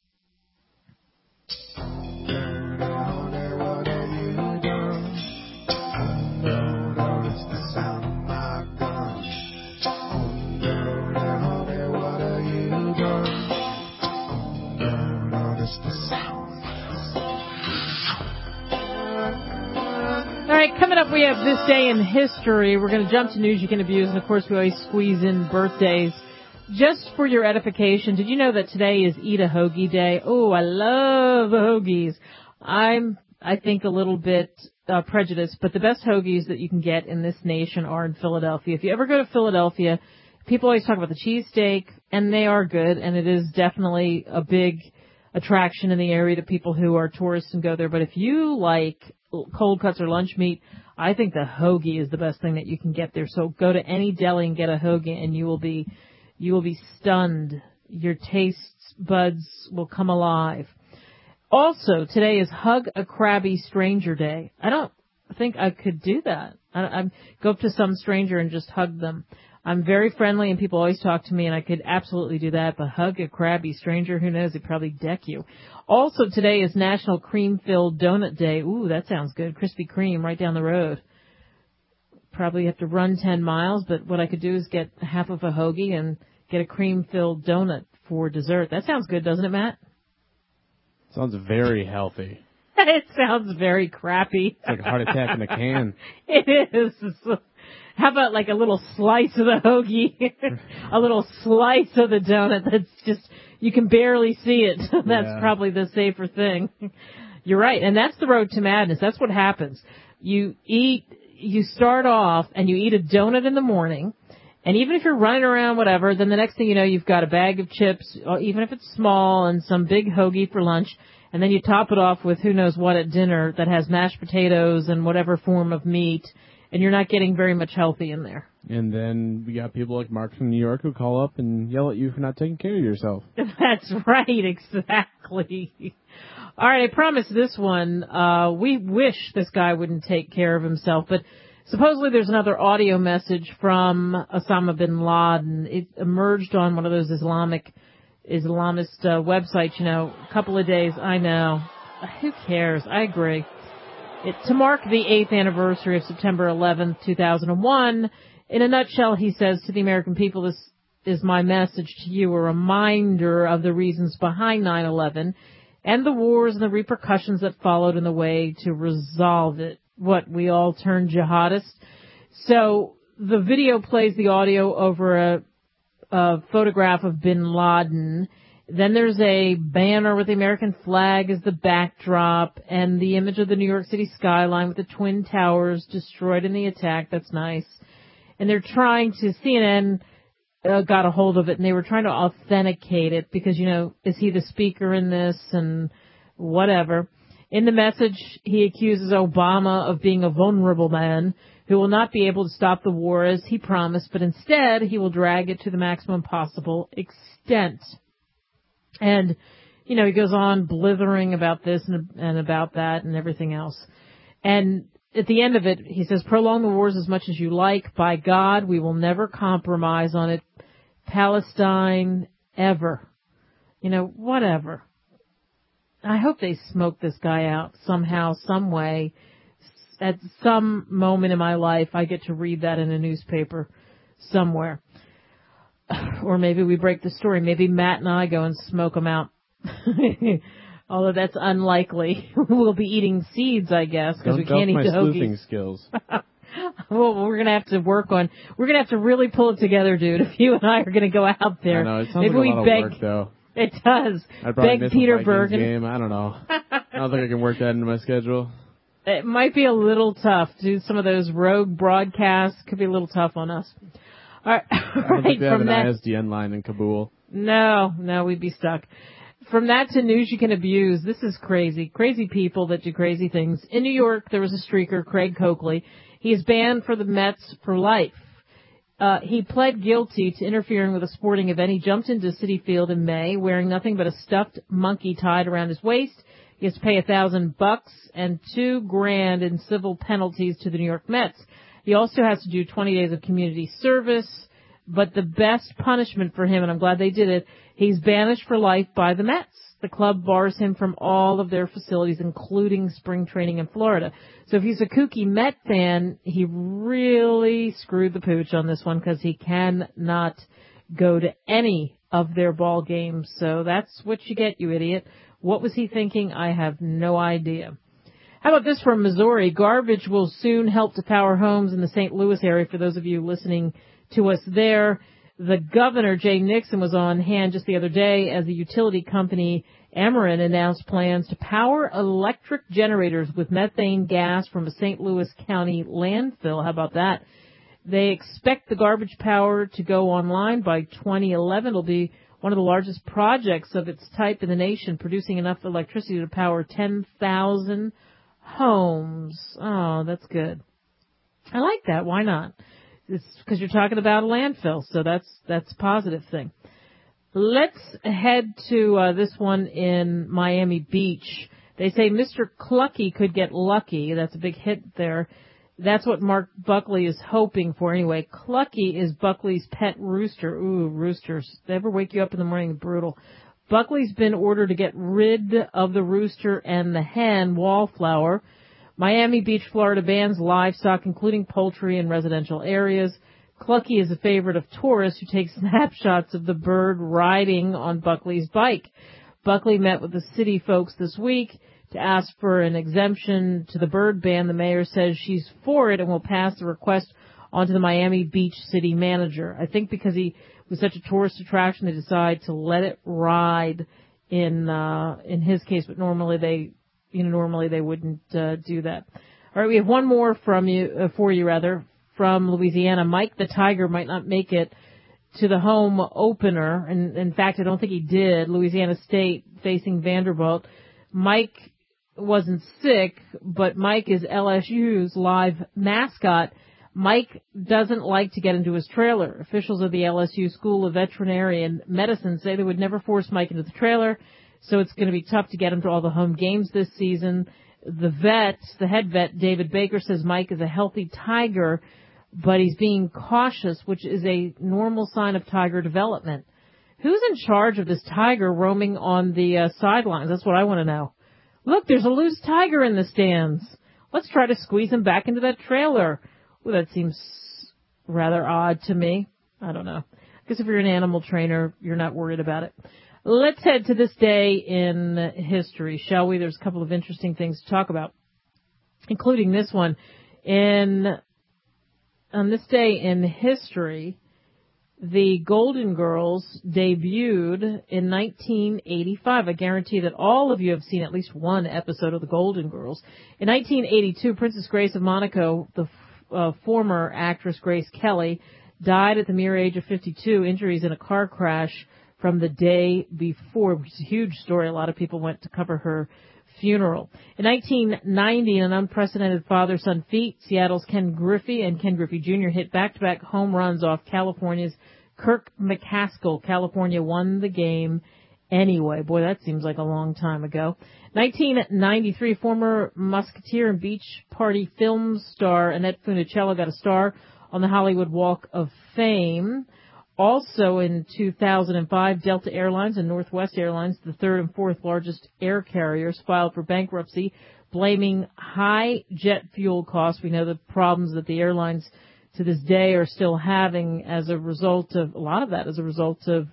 All right, coming up, we have This Day in History. We're going to jump to news you can abuse, and of course, we always squeeze in birthdays. Just for your edification, did you know that today is Eat a Hoagie Day? Oh, I love hoagies. I'm, I think, a little bit uh, prejudiced, but the best hoagies that you can get in this nation are in Philadelphia. If you ever go to Philadelphia, people always talk about the cheesesteak, and they are good, and it is definitely a big attraction in the area to people who are tourists and go there. But if you like cold cuts or lunch meat, I think the hoagie is the best thing that you can get there. So go to any deli and get a hoagie, and you will be you will be stunned. Your taste buds will come alive. Also, today is Hug a Crabby Stranger Day. I don't think I could do that. I, I go up to some stranger and just hug them. I'm very friendly, and people always talk to me, and I could absolutely do that. But hug a crabby stranger, who knows? They'd probably deck you. Also, today is National Cream-Filled Donut Day. Ooh, that sounds good. Krispy Kreme right down the road. Probably have to run ten miles, but what I could do is get half of a hoagie and get a cream-filled donut for dessert. That sounds good, doesn't it, Matt?
Sounds very healthy.
It sounds very crappy.
It's like a heart attack in a can.
It is. How about like a little slice of the hoagie? A little slice of the donut that's just, you can barely see it. That's yeah. probably the safer thing. You're right. And that's the road to madness. That's what happens. You eat, you start off and you eat a donut in the morning. And even if you're running around, whatever, then the next thing you know, you've got a bag of chips, even if it's small, and some big hoagie for lunch. And then you top it off with who knows what at dinner that has mashed potatoes and whatever form of meat. And you're not getting very much healthy in there.
And then we got people like Mark from New York who call up and yell at you for not taking care of yourself.
That's right, exactly. All right, I promise this one. Uh, we wish this guy wouldn't take care of himself, but supposedly there's another audio message from Osama bin Laden. It emerged on one of those Islamic, Islamist uh, websites, you know, a couple of days. I know. Who cares? I agree. It, to mark the eighth anniversary of September eleventh, two thousand one, in a nutshell, he says to the American people, this is my message to you, a reminder of the reasons behind nine eleven and the wars and the repercussions that followed in the way to resolve it. What, we all turned jihadist? So the video plays the audio over a a photograph of bin Laden. Then there's a banner with the American flag as the backdrop and the image of the New York City skyline with the Twin Towers destroyed in the attack. That's nice. And they're trying to, C N N uh, got a hold of it, and they were trying to authenticate it because, you know, is he the speaker in this and whatever. In the message, he accuses Obama of being a vulnerable man who will not be able to stop the war as he promised, but instead he will drag it to the maximum possible extent. And, you know, he goes on blithering about this and, and about that and everything else. And at the end of it, he says, prolong the wars as much as you like. By God, we will never compromise on it. Palestine, ever. You know, whatever. I hope they smoke this guy out somehow, some way. At some moment in my life, I get to read that in a newspaper somewhere. Or maybe we break the story. Maybe Matt and I go and smoke them out. Although that's unlikely. We'll be eating seeds, I guess, because we can't eat
my
the hoagies.
sleuthing skills.
Well, we're going to have to work on, we're going to have to really pull it together, dude, if you and I are going to go out there.
I know, it sounds
maybe
like
we
a lot
beg,
of work, though.
It does.
I'd probably
Beg
miss
Peter
a Vikings
Bergen.
game. I don't know. I don't think I can work that into my schedule.
It might be a little tough. Do some of those rogue broadcasts. Could be a little tough on us. All right.
I don't
right,
think they have
from
an
that,
I S D N line in Kabul.
No, no, we'd be stuck. From that to news you can abuse. This is crazy. Crazy people that do crazy things. In New York, there was a streaker, Craig Coakley. He is banned for the Mets for life. Uh, he pled guilty to interfering with a sporting event. He jumped into Citi Field in May wearing nothing but a stuffed monkey tied around his waist. He has to pay a thousand bucks and two grand in civil penalties to the New York Mets. He also has to do twenty days of community service. But the best punishment for him, and I'm glad they did it, he's banished for life by the Mets. The club bars him from all of their facilities, including spring training in Florida. So if he's a kooky Met fan, he really screwed the pooch on this one because he cannot go to any of their ball games. So that's what you get, you idiot. What was he thinking? I have no idea. How about this from Missouri? Garbage will soon help to power homes in the Saint Louis area. For those of you listening to us there, the governor, Jay Nixon, was on hand just the other day as the utility company Ameren announced plans to power electric generators with methane gas from a Saint Louis County landfill. How about that? They expect the garbage power to go online by twenty eleven. It'll be one of the largest projects of its type in the nation, producing enough electricity to power ten thousand homes. Oh, that's good. I like that. Why not? It's because you're talking about a landfill, so that's that's a positive thing. Let's head to uh, this one in Miami Beach. They say Mister Clucky could get lucky. That's a big hit there. That's what Mark Buckley is hoping for anyway. Clucky is Buckley's pet rooster. Ooh, roosters. They ever wake you up in the morning? Brutal. Buckley's been ordered to get rid of the rooster and the hen, Wallflower. Miami Beach, Florida bans livestock, including poultry in residential areas. Clucky is a favorite of tourists who take snapshots of the bird riding on Buckley's bike. Buckley met with the city folks this week to ask for an exemption to the bird ban. The mayor says she's for it and will pass the request on to the Miami Beach city manager. I think because he was such a tourist attraction, they decided to let it ride in uh, in his case, but normally they You know, normally they wouldn't uh, do that. All right, we have one more from you, uh, for you rather, from Louisiana. Mike the Tiger might not make it to the home opener, and in fact, I don't think he did. Louisiana State facing Vanderbilt. Mike wasn't sick, but Mike is L S U's live mascot. Mike doesn't like to get into his trailer. Officials of the L S U School of Veterinary and Medicine say they would never force Mike into the trailer. So it's going to be tough to get him to all the home games this season. The vet, the head vet, David Baker, says Mike is a healthy tiger, but he's being cautious, which is a normal sign of tiger development. Who's in charge of this tiger roaming on the uh, sidelines? That's what I want to know. Look, there's a loose tiger in the stands. Let's try to squeeze him back into that trailer. Well, that seems rather odd to me. I don't know. I guess if you're an animal trainer, you're not worried about it. Let's head to this day in history, shall we? There's a couple of interesting things to talk about, including this one. In on this day in history, The Golden Girls debuted in nineteen eighty-five. I guarantee that all of you have seen at least one episode of The Golden Girls. In nineteen eighty-two, Princess Grace of Monaco, the uh, former actress Grace Kelly, died at the mere age of fifty-two, injuries in a car crash from the day before, which is a huge story. A lot of people went to cover her funeral. In nineteen ninety, in an unprecedented father-son feat, Seattle's Ken Griffey and Ken Griffey Junior hit back-to-back home runs off California's Kirk McCaskill. California won the game anyway. Boy, that seems like a long time ago. nineteen ninety-three, former Musketeer and Beach Party film star Annette Funicello got a star on the Hollywood Walk of Fame. Also in two thousand five, Delta Airlines and Northwest Airlines, the third and fourth largest air carriers, filed for bankruptcy, blaming high jet fuel costs. We know the problems that the airlines to this day are still having as a result of, a lot of that as a result of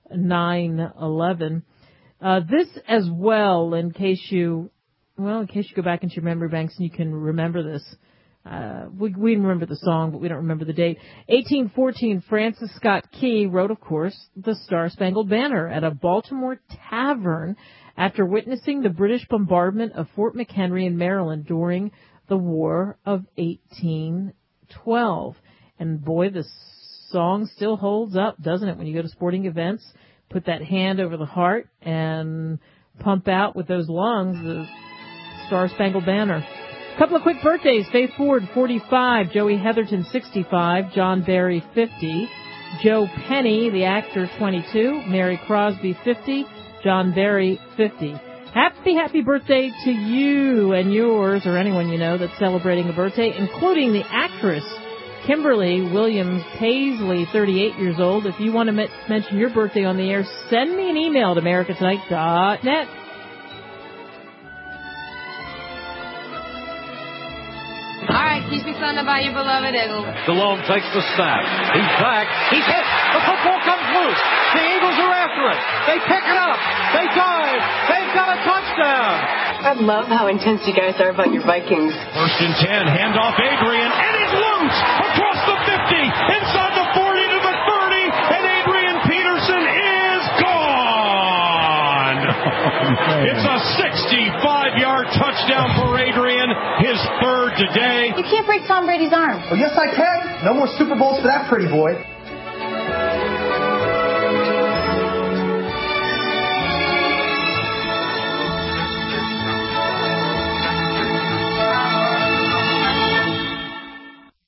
nine eleven. Uh, this as well, in case you, well, in case you go back into your memory banks and you can remember this. Uh, we, we remember the song, but we don't remember the date. eighteen fourteen, Francis Scott Key wrote, of course, the Star-Spangled Banner at a Baltimore tavern after witnessing the British bombardment of Fort McHenry in Maryland during the War of eighteen twelve. And boy, the song still holds up, doesn't it? When you go to sporting events, put that hand over the heart and pump out with those lungs the Star-Spangled Banner. Couple of quick birthdays. Faith Ford, forty-five. Joey Heatherton, sixty-five. John Barry, fifty. Joe Penny, the actor, twenty-two. Mary Crosby, fifty. John Barry, fifty. Happy, happy birthday to you and yours, or anyone you know that's celebrating a birthday, including the actress Kimberly Williams Paisley, thirty-eight years old. If you want to m- mention your birthday on the air, send me an email at america tonight dot net.
All right, keep me son about your beloved Eagles.
Stallone takes the snap. He's back. He's hit. The football comes loose. The Eagles are after it. They pick it up. They dive. They've got a touchdown.
I love how intense you guys are about your Vikings.
First and ten. Handoff Adrian. And he's loose across the fifty. Inside the forty to the thirty. And Adrian Peterson is gone. It's a sixty-five-yard touchdown for Adrian. His third today.
You can't break Tom Brady's arm.
Oh, yes, I can. No more Super Bowls for that pretty boy.